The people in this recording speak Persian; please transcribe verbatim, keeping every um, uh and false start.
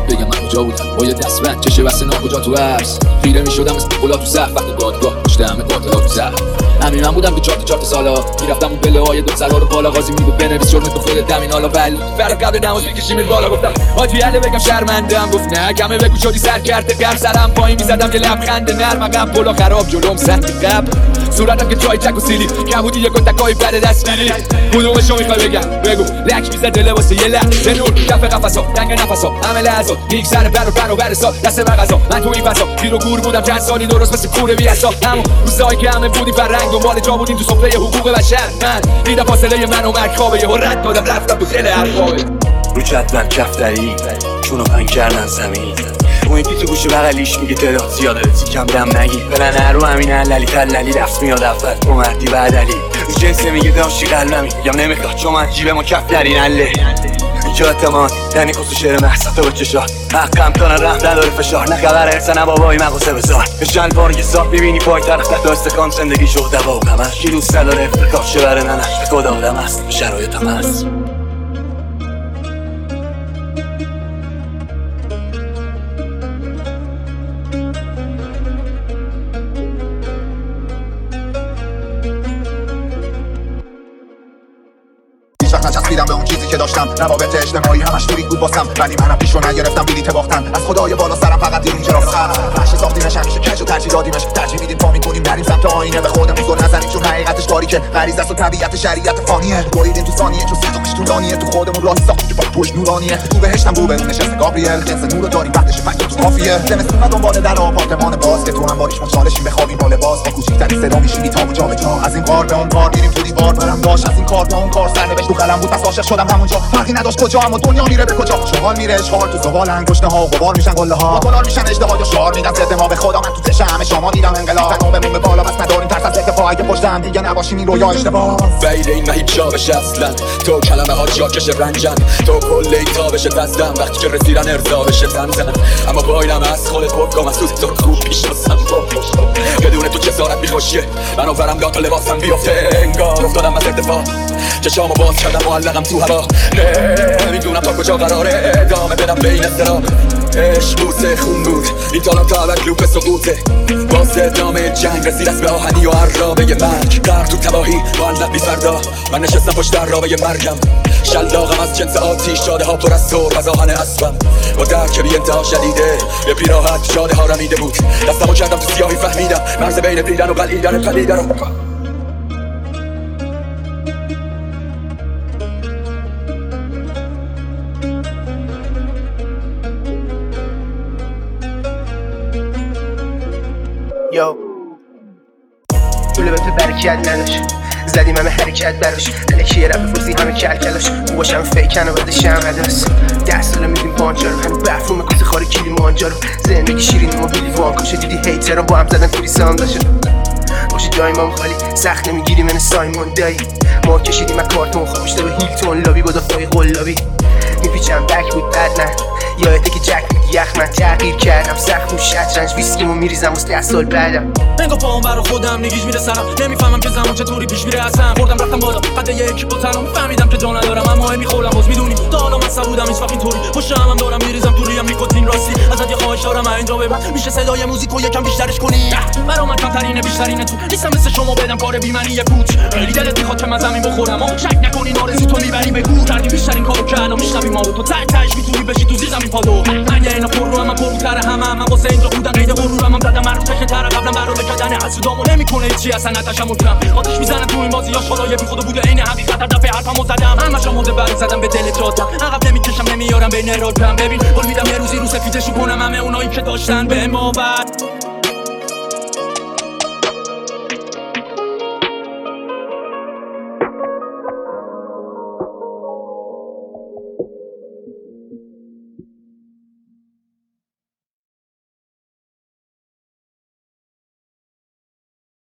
بگم من کجا بودم با یه دست بند چشه بسته ناکجا تو عرص خیره میشدم مثل قلا تو زهر وقت دادگاه پشت همه قاتلا تو زهر همین من بودم تو چهار تا چهار تا سالا میرفتم اون پله های دو سلا رو بالا قاضی میگفت بنویس جرم تو خودت دمین حالا ولی فرق قبل نماز میکشیم بالا گفتم حاجی علی بگم شرمندم گفت نه کمه بگو شدی سر کرده گر سرم پایین میزدم یه لبخند نرم عقب بالا خراب جلوم سنگ قبل صورتم که چای چک و سیلی کبودی یک تکای بر دست میری کدومشو میخوای بگم بگو لک میزد دل واسه یه لحظه نور کف قفسا تنگ نفسا همه لحظات یک سر پر و پر و برسا دست مغزا من تو این فضا گیر و گور بودم چند سالی درست مثل کوره بی حساب همون روزایی که همه بودیم فرنگ دنبال جا بودیم تو سفره حقوق بشر من دیدم فاصله من و مرگ خوابه یهو رد دادم رفتم تو دل هر خوابه رو جدول کفتری چونو پنگ کردن زمین اون یکی تو گوش بغلیش میگه تعداد زیاده سیکم دم نگی برن هر رو همین عللی تللی دست میاد افتر تو مردی بعدلی رو جنسه میگه داشتی قلبمی میگم نمیخواد چون من جیب ما کفتری نله اینجا اعتماد یعنی کسو شعر محصت با چشات حقم تا رحم نداره فشار نخبر ارسنه بابایی مغازه بزار بشن بار یه صاف میبینی پای طرف تحت استکان زندگی شد دوا و غمش کی دوست داره افتکار شه بره ننش به خدا آدم هست به شرایطم هست نچسبیدم به اون چیزی که داشتم روابط اجتماعی همش توریک بود واسم ولی منم پیشو نگرفتم بلیت باختن از خدای بالا سرم فقط دیدیم چرا خط نشه ساختیمش همیشه کج و ترجیح دادیمش ترجیح میدیم پا میکنیم بریم سمت آینه به خودمون زل نزنیم چون حقیقتش تاریکه غریزه است و طبیعت شریعت فانیه بریدیم تو ثانیه چون صدقش طولانیه تو خودمون راهی ساختیم که با پشت نورانیه تو بهشتم رو برون نشسته گابریل جنس نورو داریم وقتش فکر تو کافیه زمستون دنبال در آپارتمان باز که تو هم باریش مچالشیم بخوابیم با لباس با کوچیک‌ترین صدا میشینی تا جا به جا از این کار به اون کار میریم تو دیوار برم داش از این کار به اون کار سرنوشت تو قلم بود پس عاشق شدم همونجا فرقی نداشت کجا اما دنیا میره به کجا شغال میره اشغال تو زبال انگشته ها غبار میشن قله ها گلار میشن اجدها یا شعار میدن ضد ما به خدا من تو چش همه شما دیدم انقلاب تنابمون به بالا بس نداریم ترس از اتفاقی که پشت هم دیگه نباشیم این رویا اشتباه بعید این نه هیچ جا بشه اصلا تو کلمه ها جا کشه رنجن تو کل ایتا بشه دستم وقتی که رسیدن ارضا بشه زنزن اما باینم از خودت پرکام از تو خوب پیش نستم بدون تو جسارت میخوشیه من آورم داد تا لباسم بیافته انگار افتادم از ارتفاع چشامو باز کردم معلقم تو هوا نمیدونم تا کجا قراره ادامه بدم به این اضطراب عشق بوسه خون بود این تالان تا ابد لوپ سقوطه باز ادامه جنگ رسید از به آهنی و عرابه مرگ غرق تو تباهی معلق بی فردا من نشستم پشت عرابه مرگم شلاقم از جنس آتیش جاده ها پر از سرب از آهن اسبم با درک بی انتها شدیده یه پیراهن جاده ها رمیده بود دستمو کردم تو سیاهی فهمیدم مرز بین دیدن و قلیدن قلیدن رو یو طول برکت نداشت زدیم همه حرکت براش الکی رفت بپرسی همه کل کلاش باشم فیکن و بدشم عدس ده ساله میدیم پانچا رو همه بفروم کسی خاری کلی مانجا رو زندگی شیرین ما بیلی وانکاشه دیدی هیتران با هم زدن توری سام داشت باشه دایمام خالی سخت نمیگیری من سایمون دایی ما کشیدیم از کارتون خوابشته به هیلتون لابی با دفاعی قلابی میپیچم بک بود بد نه یادته که جک بود یخ من تغییر کردم سخت بود شطرنج ویسکیمو میریزم واسه ده سال بعدم انگا پاهم برا خودم نگیج میره سرم نمیفهمم که زمان چطوری پیش میره اصلا خوردم رفتم بالا قد یکی با تنم فهمیدم که جا ندارم اما میخورم باز میدونی تا حالا من سبودم هیچ وقت اینطوری پشت هم دارم میریزم تو ریم نیکوتین راستی ازت یه خواهش دارم اینجا ببر میشه صدای موزیکو یکم بیشترش کنی برا من کمترینه بیشترینه تو نیستم مثل شما بدم کار بی‌معنی یه پوچ خیلی دلت میخواد که من زمین بخورم اما شک نکنین آرزو تو میبری بگو کردی بیشترین کارو که الان میشنوی ما رو تو ته تهش میتونی بشی تو زیر زمین پادو من یه اینا پر رو من پرروتر همه من واسه اینجا بودن قید غرورم هم زدم من تشه تر قبلا برا بکدن حسودامو نمیکنه چی اصلا نتاشم مطرم آتش میزنم تو این بازی ها شالای بی خود بوده عین حقیقت دفعه حرفمو زدم همش موزه بر زدم به دلت دادم عقب نمیکشم نمیارم بین رادم ببین قول میدم یه روزی رو سفیدشو کنم همه اونایی که داشتن بهم باور